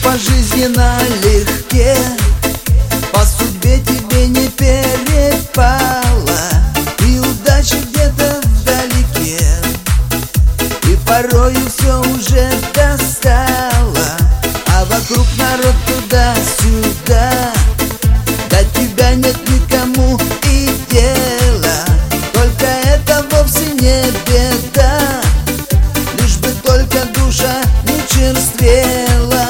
по жизни налегке, по судьбе тебе не перепало, и удача где-то вдалеке, и порою все уже достало, а вокруг народ туда-сюда, до тебя нет никому и дела. Только это вовсе не беда, лишь бы только душа не черствела.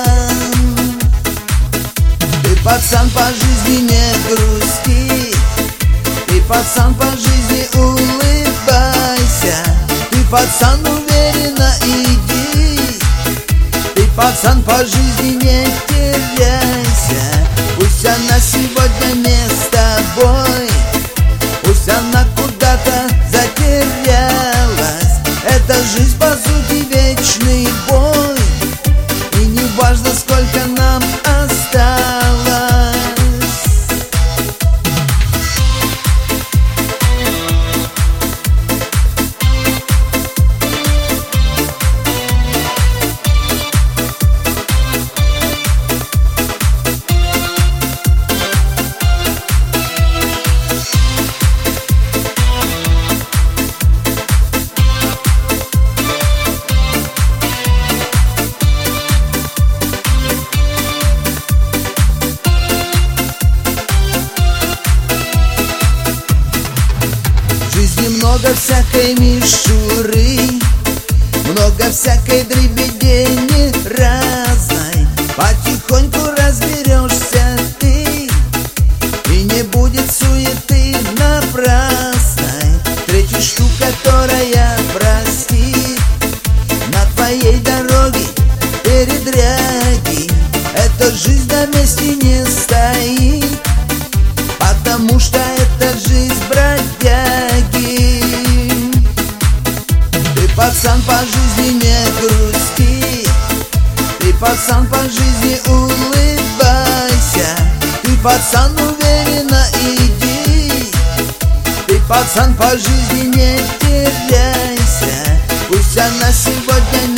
Ты, пацан, по жизни не грусти, ты, пацан, по жизни улыбайся, ты, пацан, уверенно иди, ты, пацан, по жизни не теряйся. Пусть она сегодня не с тобой, пусть она куда-то затерялась, эта жизнь по сути вечный бой, и не важно, сколько нам осталось. В жизни много всякой мишуры, много всякой дребедени разной. Потихоньку разберешься ты, и не будет суеты напрасной. Встретишь ту, которая простит на твоей дороге передряги. Эта жизнь на месте не стоит, потому что это жизнь бродяги. Ты, пацан, по жизни не грусти, ты, пацан, по жизни улыбайся, ты, пацан, уверенно иди, ты, пацан, по жизни не теряйся. Пусть она сегодня